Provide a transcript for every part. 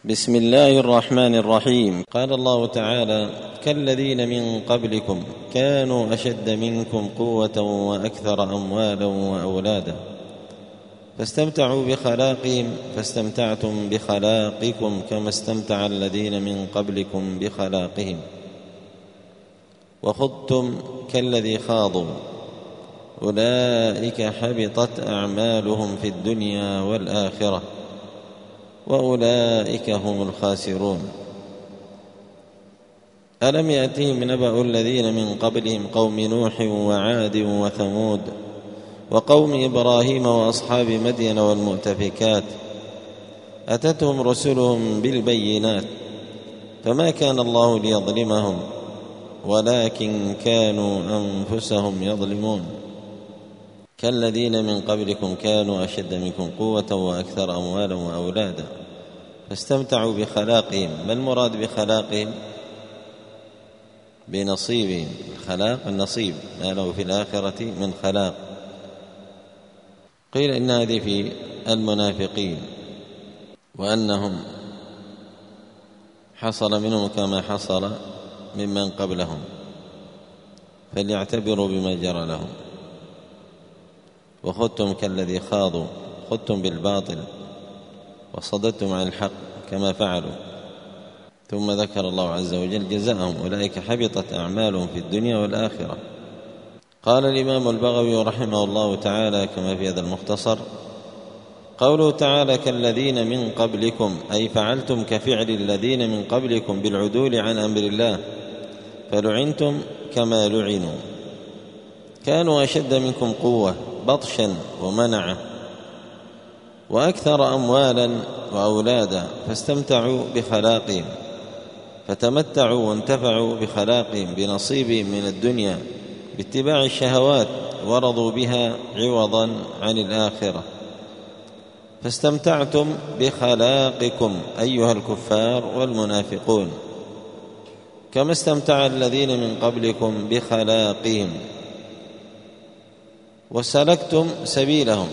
بسم الله الرحمن الرحيم. قال الله تعالى: كالذين من قبلكم كانوا أشد منكم قوة وأكثر أموالا وأولادا فاستمتعوا بخلاقهم فاستمتعتم بخلاقكم كما استمتع الذين من قبلكم بخلاقهم وخضتم كالذي خاضوا أولئك حبطت أعمالهم في الدنيا والآخرة وأولئك هم الخاسرون. ألم يأتهم نبأ الذين من قبلهم قوم نوح وعاد وثمود وقوم إبراهيم وأصحاب مدين والمؤتفكات أتتهم رسلهم بالبينات فما كان الله ليظلمهم ولكن كانوا أنفسهم يظلمون. كالذين من قبلكم كانوا أشد منكم قوة وأكثر أموالا وأولادا فاستمتعوا بخلاقهم. ما المراد بخلاقهم؟ بنصيبهم. الخلاق النصيب، ما له في الآخرة من خلاق. قيل إن هذه في المنافقين وأنهم حصل منهم كما حصل ممن قبلهم فليعتبروا بما جرى لهم. وخذتم كالذي خاضوا، خذتم بالباطل وصددتم عن الحق كما فعلوا. ثم ذكر الله عز وجل جزاءهم أولئك حبطت أعمالهم في الدنيا والآخرة. قال الإمام البغوي رحمه الله تعالى كما في هذا المختصر: قوله تعالى كالذين من قبلكم أي فعلتم كفعل الذين من قبلكم بالعدول عن أمر الله فلعنتم كما لعنوا. كانوا أشد منكم قوة بطشا ومنعا وأكثر أموالا وأولادا فاستمتعوا بخلاقهم فتمتعوا وانتفعوا بخلاقهم بنصيبهم من الدنيا باتباع الشهوات ورضوا بها عوضا عن الآخرة. فاستمتعتم بخلاقكم أيها الكفار والمنافقون كما استمتع الذين من قبلكم بخلاقهم وسلكتم سبيلهم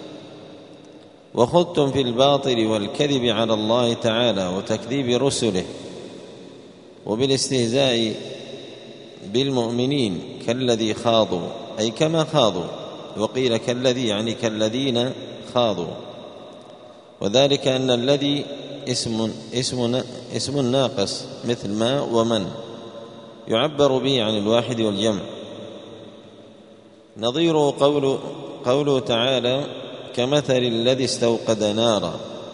وخضتم في الباطل والكذب على الله تعالى وتكذيب رسله وبالاستهزاء بالمؤمنين كالذي خاضوا أي كما خاضوا. وقيل كالذي يعني كالذين خاضوا، وذلك أن الذي اسم ناقص مثل ما ومن يعبر به عن الواحد والجمع. نظيره قوله تعالى كمثل الذي استوقد نارا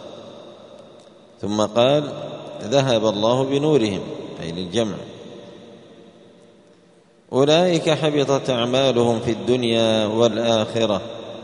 ثم قال ذهب الله بنورهم أي للجمع. أولئك حبطت أعمالهم في الدنيا والآخرة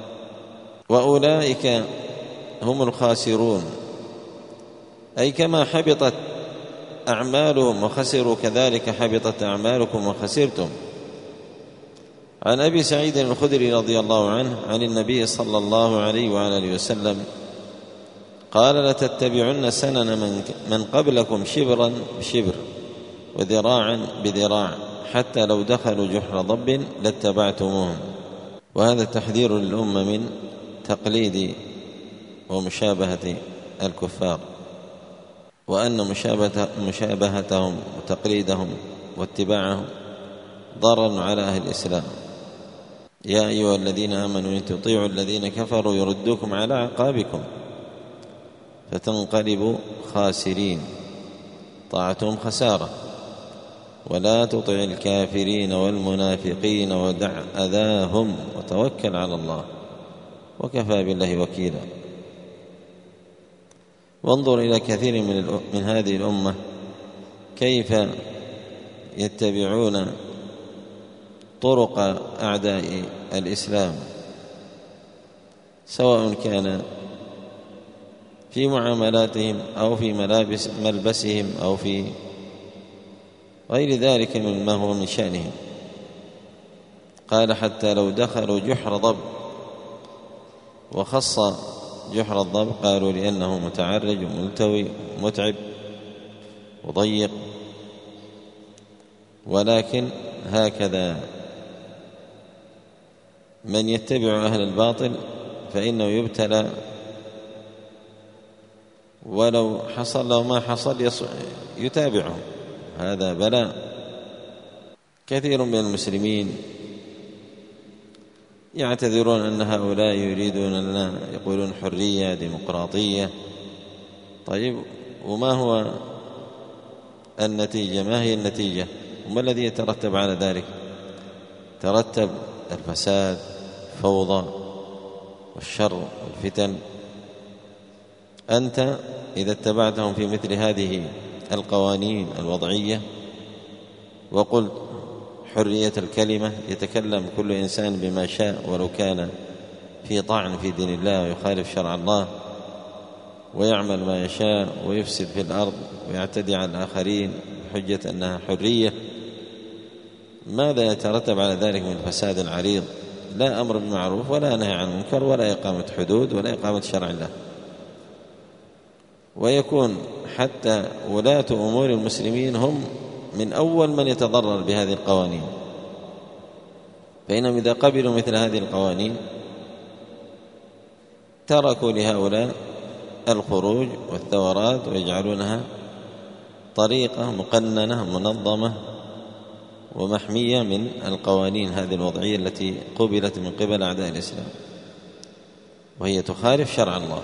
وأولئك هم الخاسرون أي كما حبطت أعمالهم وخسروا كذلك حبطت أعمالكم وخسرتم. عن أبي سعيد الخدري رضي الله عنه عن النبي صلى الله عليه وآله وسلم قال لتتبعن سنن من قبلكم شبرا بشبر وذراعا بذراع حتى لو دخلوا جحر ضب لاتبعتموهم. وهذا تحذير للأمة من تقليد ومشابهة الكفار، وأن مشابهتهم وتقليدهم واتباعهم ضرر على أهل الإسلام. يا أيها الذين آمنوا إن تطيعوا الذين كفروا يردوكم على أعقابكم فتنقلبوا خاسرين. طاعتهم خسارة. ولا تطع الكافرين والمنافقين ودع أذاهم وتوكل على الله وكفى بالله وكيلا. وانظر إلى كثير من هذه الأمة كيف يتبعون طرق أعداء الإسلام، سواء كان في معاملاتهم أو في ملبسهم أو في غير ذلك مما هو من شأنهم. قال حتى لو دخلوا جحر ضب، وخص جحر الضب قالوا لأنه متعرج وملتوي متعب وضيق، ولكن هكذا من يتبع أهل الباطل فإنه يبتلى ولو حصل له ما حصل يتابعه، هذا بلاء. كثير من المسلمين يعتذرون أن هؤلاء يريدون لنا، يقولون حرية ديمقراطية. طيب، وما هو النتيجة؟ ما هي النتيجة؟ وما الذي يترتب على ذلك؟ ترتب الفساد، الفوضى والشر والفتن. أنت إذا اتبعتهم في مثل هذه القوانين الوضعية وقلت حرية الكلمة، يتكلم كل إنسان بما شاء ولو كان في طعن في دين الله ويخالف شرع الله، ويعمل ما يشاء ويفسد في الأرض ويعتدي على الآخرين بحجة أنها حرية، ماذا يترتب على ذلك من فساد عريض؟ لا أمر بالمعروف ولا نهي عن المنكر ولا إقامة حدود ولا إقامة شرع الله. ويكون حتى ولاة أمور المسلمين هم من أول من يتضرر بهذه القوانين، فإنهم إذا قبلوا مثل هذه القوانين تركوا لهؤلاء الخروج والثورات ويجعلونها طريقة مقننة منظمة ومحمية من القوانين هذه الوضعية التي قبلت من قبل أعداء الإسلام، وهي تخالف شرع الله.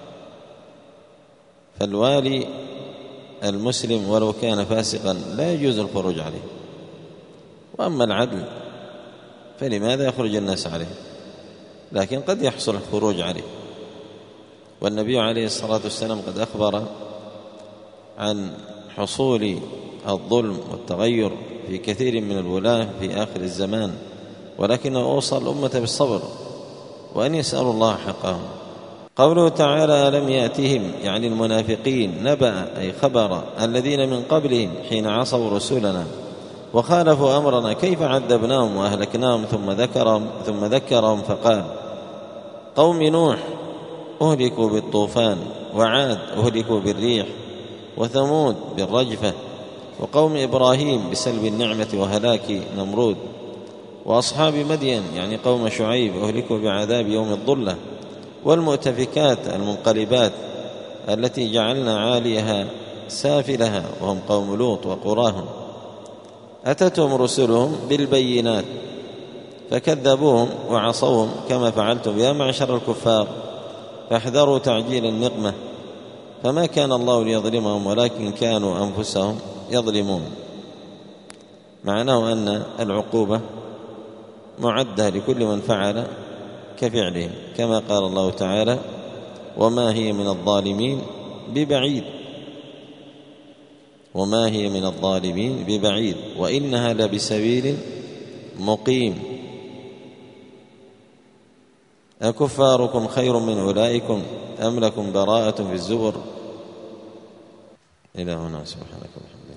فالوالي المسلم ولو كان فاسقا لا يجوز الخروج عليه، وأما العدل فلماذا يخرج الناس عليه؟ لكن قد يحصل الخروج عليه. والنبي عليه الصلاة والسلام قد أخبر عن حصول الظلم والتغير في كثير من الولاة في آخر الزمان، ولكنه أوصى الأمة بالصبر وأن يسألوا الله حقهم. قوله تعالى: ألم يأتهم، يعني المنافقين، نبأ أي خبر الذين من قبلهم حين عصوا رسولنا وخالفوا أمرنا كيف عذبناهم وأهلكناهم، ثم ذكرهم فقال: قوم نوح أهلكوا بالطوفان، وعاد أهلكوا بالريح، وثمود بالرجفة، وقوم إبراهيم بسلب النعمة وهلاك نمرود، وأصحاب مدين يعني قوم شعيب أهلكوا بعذاب يوم الظلة، والمؤتفكات المنقلبات التي جعلنا عاليها سافلها وهم قوم لوط وقراهم. أتتهم رسلهم بالبينات فكذبوهم وعصوهم كما فعلتم يا معشر الكفار فاحذروا تعجيل النقمة، فما كان الله ليظلمهم ولكن كانوا أنفسهم يظلمون. معناه أن العقوبة معدة لكل من فعل كفعلهم، كما قال الله تعالى: وما هي من الظالمين ببعيد، وما هي من الظالمين ببعيد، وإنها لبسبيل مقيم. أكفاركم خير من أولئكم أم لكم براءة في الزبر؟ إلى هنا، سبحانك اللهم.